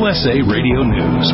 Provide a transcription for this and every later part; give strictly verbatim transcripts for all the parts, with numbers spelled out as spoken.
S A Radio News.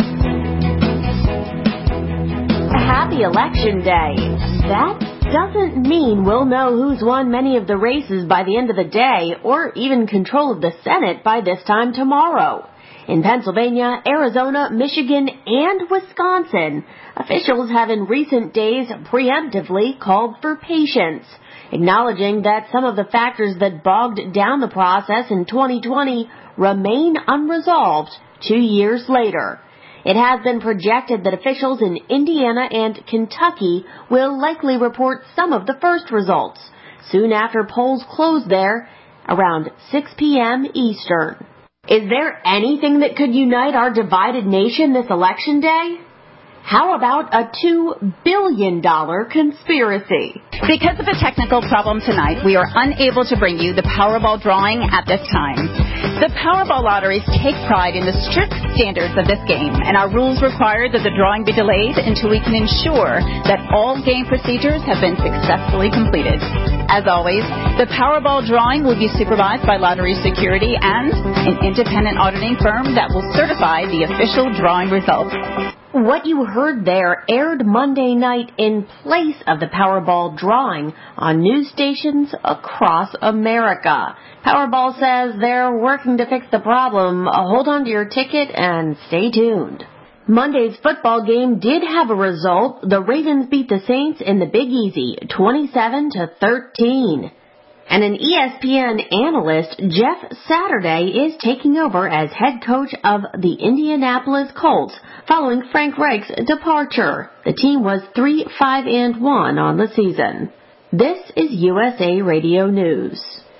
Happy Election Day. That doesn't mean we'll know who's won many of the races by the end of the day or even control of the Senate by this time tomorrow. In Pennsylvania, Arizona, Michigan, and Wisconsin, officials have in recent days preemptively called for patience, acknowledging that some of the factors that bogged down the process in twenty twenty remain unresolved two years later. It has been projected that officials in Indiana and Kentucky will likely report some of the first results soon after polls close there around six p.m. Eastern. Is there anything that could unite our divided nation this election day? How about a two billion dollars conspiracy? Because of a technical problem tonight, we are unable to bring you the Powerball drawing at this time. The Powerball lotteries take pride in the strict standards of this game, and our rules require that the drawing be delayed until we can ensure that all game procedures have been successfully completed. As always, the Powerball drawing will be supervised by Lottery Security and an independent auditing firm that will certify the official drawing results. What you heard there aired Monday night in place of the Powerball drawing on news stations across America. Powerball says they're working to fix the problem. Hold on to your ticket and stay tuned. Monday's football game did have a result. The Ravens beat the Saints in the Big Easy, twenty-seven to thirteen. And an E S P N analyst, Jeff Saturday, is taking over as head coach of the Indianapolis Colts following Frank Reich's departure. The team was three five and one on the season. This is U S A Radio News.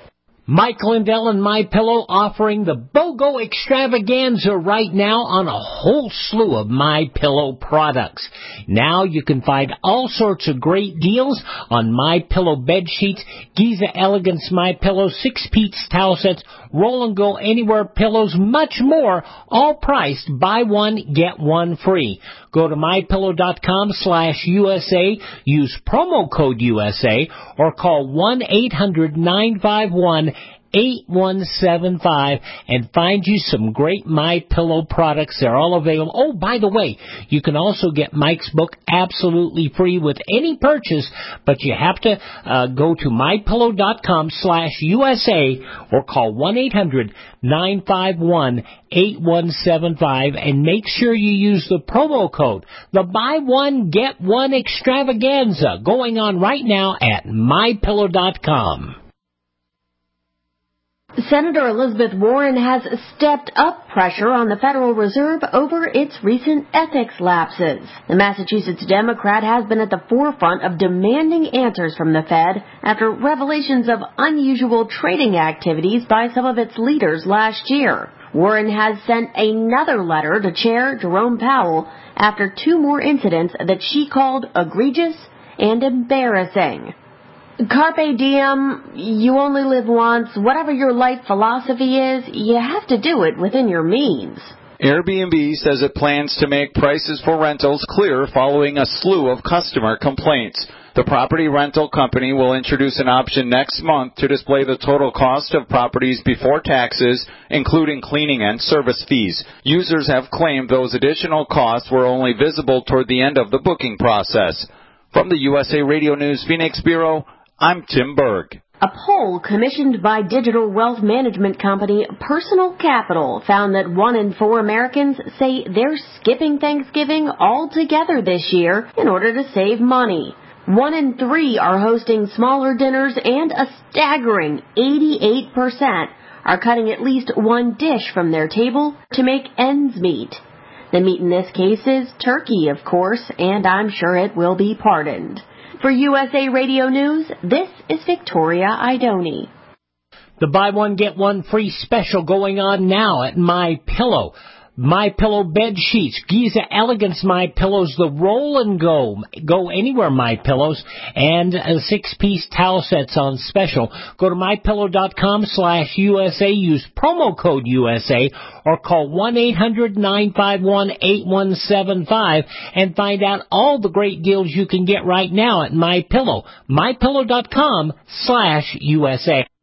Mike Lindell and MyPillow offering the BOGO extravaganza right now on a whole slew of MyPillow products. Now you can find all sorts of great deals on MyPillow bed sheets, Giza Elegance MyPillow, six-piece towel sets, Roll and Go Anywhere pillows, much more, all priced buy one, get one free. Go to MyPillow.com slash USA, use promo code U S A, or call one eight hundred nine five one eight one seven five and find you some great MyPillow products. They're all available. Oh, by the way, you can also get Mike's book absolutely free with any purchase, but you have to uh, go to MyPillow.com slash USA or call one eight hundred nine five one eight one seven five and make sure you use the promo code. The buy one, get one extravaganza going on right now at My Pillow dot com. Senator Elizabeth Warren has stepped up pressure on the Federal Reserve over its recent ethics lapses. The Massachusetts Democrat has been at the forefront of demanding answers from the Fed after revelations of unusual trading activities by some of its leaders last year. Warren has sent another letter to Chair Jerome Powell after two more incidents that she called egregious and embarrassing. Carpe diem, you only live once. Whatever your life philosophy is, you have to do it within your means. Airbnb says it plans to make prices for rentals clear following a slew of customer complaints. The property rental company will introduce an option next month to display the total cost of properties before taxes, including cleaning and service fees. Users have claimed those additional costs were only visible toward the end of the booking process. From the U S A Radio News Phoenix Bureau, I'm Tim Berg. A poll commissioned by digital wealth management company Personal Capital found that one in four Americans say they're skipping Thanksgiving altogether this year in order to save money. One in three are hosting smaller dinners, and a staggering eighty-eight percent are cutting at least one dish from their table to make ends meet. The meat in this case is turkey, of course, and I'm sure it will be pardoned. For U S A Radio News, this is Victoria Idoni. The buy one, get one free special going on now at MyPillow. MyPillow bed sheets, Giza Elegance MyPillows, the Roll and Go, Go Anywhere MyPillows, and uh, six-piece towel sets on special. Go to MyPillow.com slash USA, use promo code U S A, or call one eight hundred nine five one eight one seven five and find out all the great deals you can get right now at MyPillow. MyPillow.com slash USA.